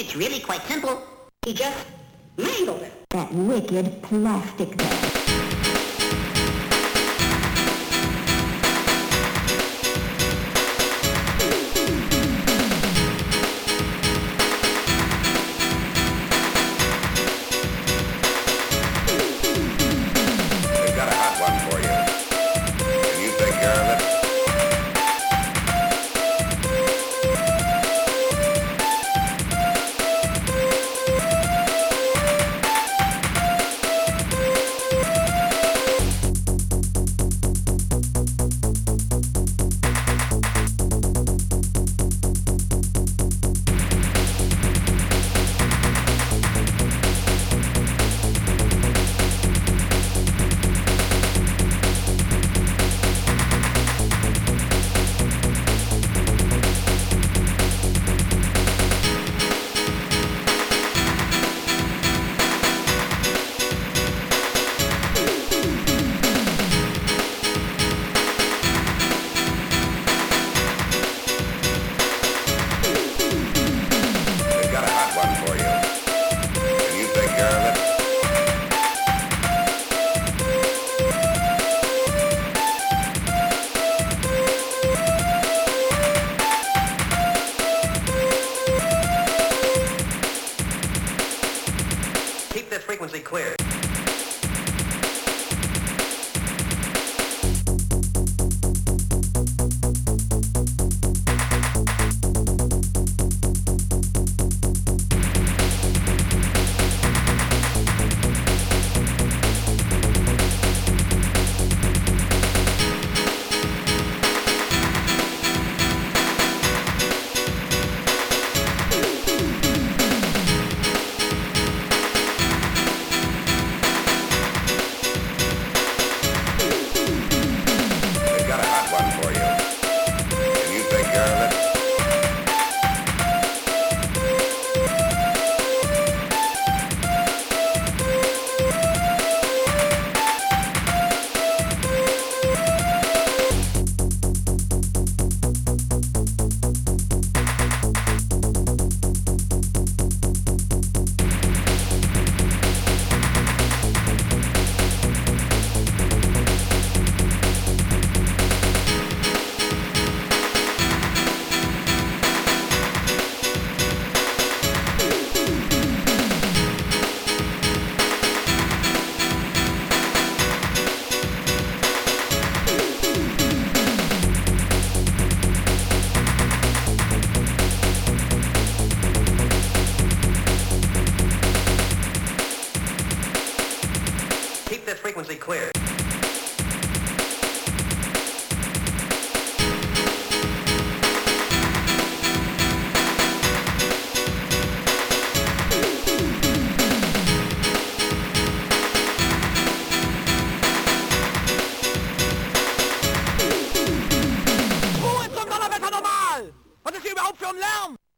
It's really quite simple. He just mangled it. That wicked plastic bag. We've got a hot one for you. Can you take care of it? We've got a hot one for you. Can you take care of it? Keep this frequency clear. We've got a hot one for you. Can you take care of it? Keep this frequency clear. Ruhe zum Donnerwetter normal! Was ist hier überhaupt für ein Lärm?